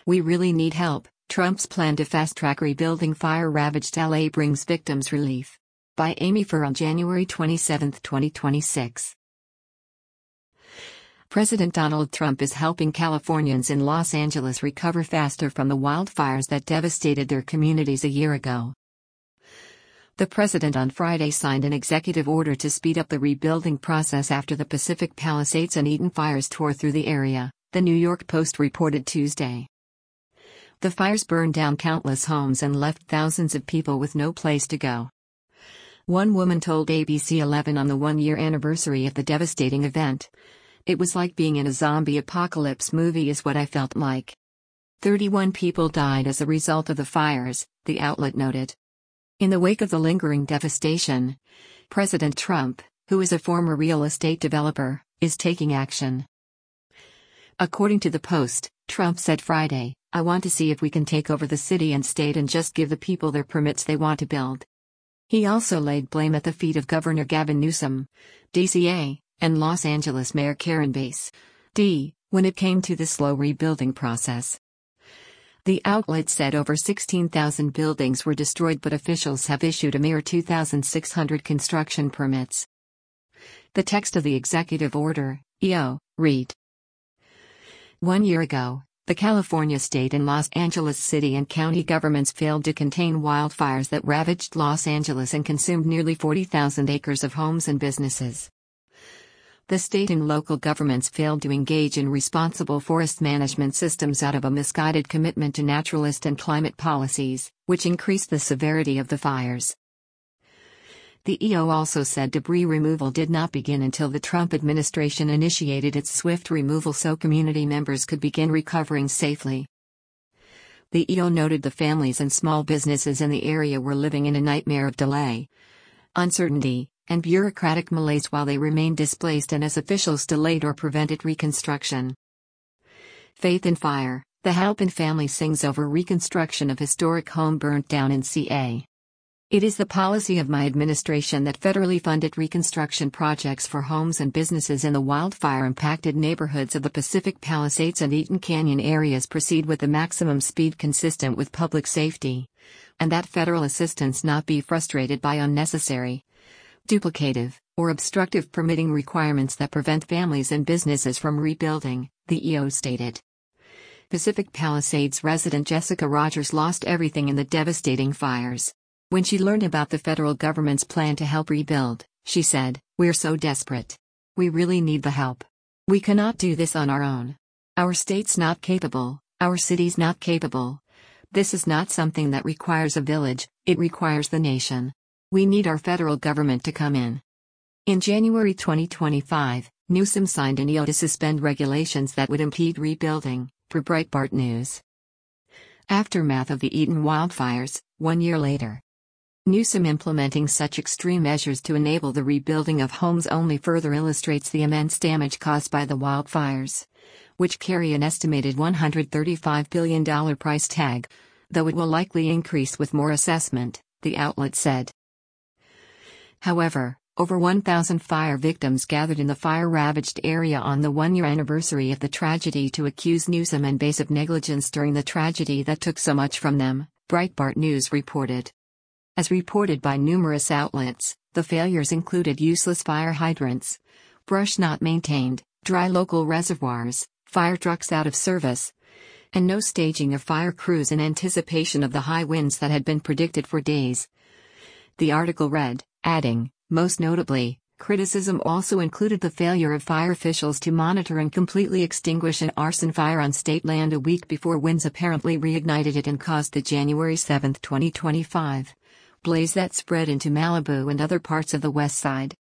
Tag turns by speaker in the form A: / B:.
A: We really need help. Trump's plan to fast-track rebuilding fire-ravaged LA brings victims relief. By Amy Farrell, January 27, 2026. President Donald Trump is helping Californians in Los Angeles recover faster from the wildfires that devastated their communities a year ago. The president on Friday signed an executive order to speed up the rebuilding process after the Pacific Palisades and Eaton fires tore through the area, the New York Post reported Tuesday. The fires burned down countless homes and left thousands of people with no place to go. One woman told ABC 11 on the one-year anniversary of the devastating event, "It was like being in a zombie apocalypse movie is what I felt like." 31 people died as a result of the fires, the outlet noted. In the wake of the lingering devastation, President Trump, who is a former real estate developer, is taking action. According to the Post, Trump said Friday, "I want to see if we can take over the city and state and just give the people their permits they want to build." He also laid blame at the feet of Governor Gavin Newsom, DCA, and Los Angeles Mayor Karen Bass, D, when it came to the slow rebuilding process. The outlet said over 16,000 buildings were destroyed, but officials have issued a mere 2,600 construction permits. The text of the executive order, EO, read: 1 year ago, the California state and Los Angeles city and county governments failed to contain wildfires that ravaged Los Angeles and consumed nearly 40,000 acres of homes and businesses. The state and local governments failed to engage in responsible forest management systems out of a misguided commitment to naturalist and climate policies, which increased the severity of the fires. The EO also said debris removal did not begin until the Trump administration initiated its swift removal so community members could begin recovering safely. The EO noted the families and small businesses in the area were living in a nightmare of delay, uncertainty, and bureaucratic malaise while they remained displaced and as officials delayed or prevented reconstruction. Faith in Fire, the Halpin family sings over reconstruction of historic home burnt down in CA. "It is the policy of my administration that federally funded reconstruction projects for homes and businesses in the wildfire-impacted neighborhoods of the Pacific Palisades and Eaton Canyon areas proceed with the maximum speed consistent with public safety, and that federal assistance not be frustrated by unnecessary, duplicative, or obstructive permitting requirements that prevent families and businesses from rebuilding," the EO stated. Pacific Palisades resident Jessica Rogers lost everything in the devastating fires. When she learned about the federal government's plan to help rebuild, she said, "We're so desperate. We really need the help. We cannot do this on our own. Our state's not capable, our city's not capable. This is not something that requires a village, it requires the nation. We need our federal government to come in." In January 2025, Newsom signed an EO to suspend regulations that would impede rebuilding, per Breitbart News. Aftermath of the Eaton wildfires, 1 year later. Newsom implementing such extreme measures to enable the rebuilding of homes only further illustrates the immense damage caused by the wildfires, which carry an estimated $135 billion price tag, though it will likely increase with more assessment, the outlet said. However, over 1,000 fire victims gathered in the fire-ravaged area on the one-year anniversary of the tragedy to accuse Newsom and Bass of negligence during the tragedy that took so much from them, Breitbart News reported. As reported by numerous outlets, the failures included useless fire hydrants, brush not maintained, dry local reservoirs, fire trucks out of service, and no staging of fire crews in anticipation of the high winds that had been predicted for days. The article read, adding, most notably, criticism also included the failure of fire officials to monitor and completely extinguish an arson fire on state land a week before winds apparently reignited it and caused the January 7, 2025. Blaze that spread into Malibu and other parts of the West Side.